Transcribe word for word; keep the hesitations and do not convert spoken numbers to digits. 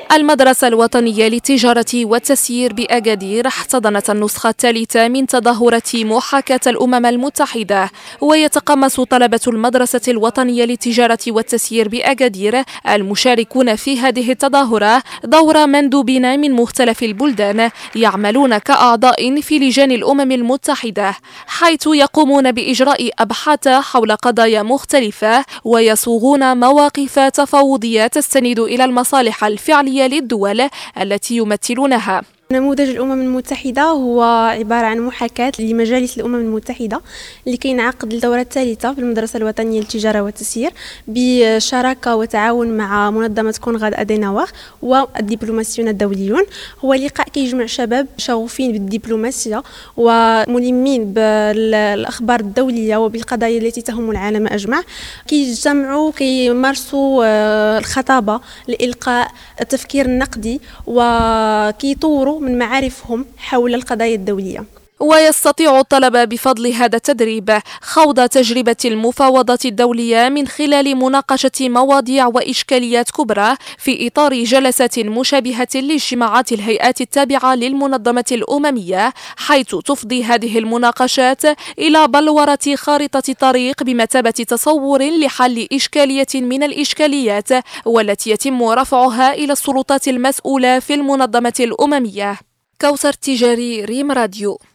المدرسة الوطنية للتجارة والتسيير بأكادير احتضنت النسخة الثالثة من تظاهرة محاكاة الأمم المتحدة، ويتقمص طلبة المدرسة الوطنية للتجارة والتسيير بأكادير المشاركون في هذه التظاهرة دور مندوبين من مختلف البلدان يعملون كأعضاء في لجان الأمم المتحدة، حيث يقومون بإجراء أبحاث حول قضايا مختلفة ويصوغون مواقف تفاوضية تستند إلى المصالح الفعلية للدول التي يمثلونها. نموذج الأمم المتحدة هو عبارة عن محاكاة لمجالس الأمم المتحدة اللي كينعقد الدورة الثالثة في المدرسة الوطنية للتجارة والتسيير بشراكة وتعاون مع منظمة كونغاد أديناور والدبلوماسيون الدوليون. هو لقاء كيجمع شباب شغوفين بالدبلوماسية وملمين بالأخبار الدولية وبالقضايا التي تهم العالم أجمع، كيجتمعوا كيمارسوا الخطابة لإلقاء التفكير النقدي وكيطوروا من معارفهم حول القضايا الدولية. ويستطيع الطلبة بفضل هذا التدريب خوض تجربة المفاوضات الدولية من خلال مناقشة مواضيع وإشكاليات كبرى في إطار جلسات مشابهة لاجتماعات الهيئات التابعة للمنظمة الأممية، حيث تفضي هذه المناقشات إلى بلورة خارطة طريق بمثابة تصور لحل إشكالية من الإشكاليات والتي يتم رفعها إلى السلطات المسؤولة في المنظمة الأممية. كوثر تجاري، ريم راديو.